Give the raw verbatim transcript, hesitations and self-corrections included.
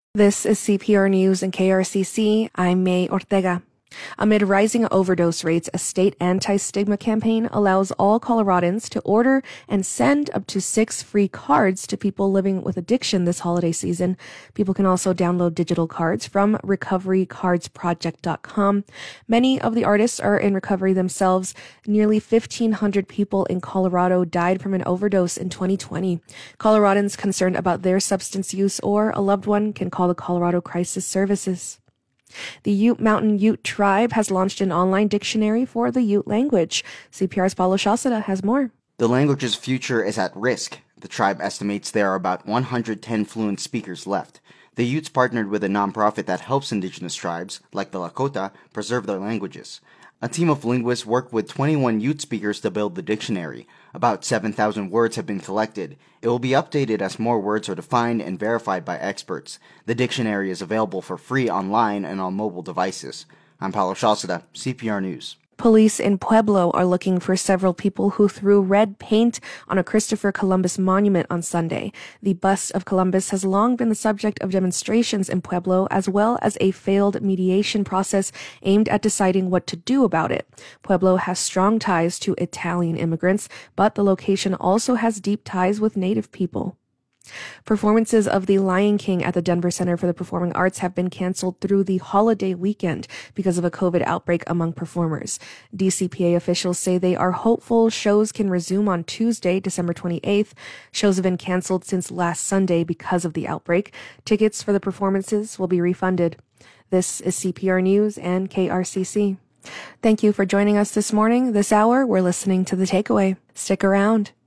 This is C P R News and K R C C. I'm May Ortega. Amid rising overdose rates, a state anti-stigma campaign allows all Coloradans to order and send up to six free cards to people living with addiction this holiday season. People can also download digital cards from recovery cards project dot com. Many of the artists are in recovery themselves. Nearly fifteen hundred people in Colorado died from an overdose in twenty twenty. Coloradans concerned about their substance use or a loved one can call the Colorado Crisis Services. The Ute Mountain Ute Tribe has launched an online dictionary for the Ute language. C P R's Paulo Shasada has more. The language's future is at risk. The tribe estimates there are about one hundred ten fluent speakers left. The Utes partnered with a nonprofit that helps indigenous tribes, like the Lakota, preserve their languages. A team of linguists worked with twenty-one Ute speakers to build the dictionary. About seven thousand words have been collected. It will be updated as more words are defined and verified by experts. The dictionary is available for free online and on mobile devices. I'm Paulo Shasada, C P R News. Police in Pueblo are looking for several people who threw red paint on a Christopher Columbus monument on Sunday. The bust of Columbus has long been the subject of demonstrations in Pueblo, as well as a failed mediation process aimed at deciding what to do about it. Pueblo has strong ties to Italian immigrants, but the location also has deep ties with Native people. Performances of The Lion King at the Denver Center for the Performing Arts have been canceled through the holiday weekend because of a COVID outbreak among performers. D C P A officials say they are hopeful shows can resume on Tuesday, December twenty-eighth. Shows have been canceled since last Sunday because of the outbreak. Tickets for the performances will be refunded. This is C P R News and K R C C. Thank you for joining us this morning. This hour, we're listening to The Takeaway. Stick around.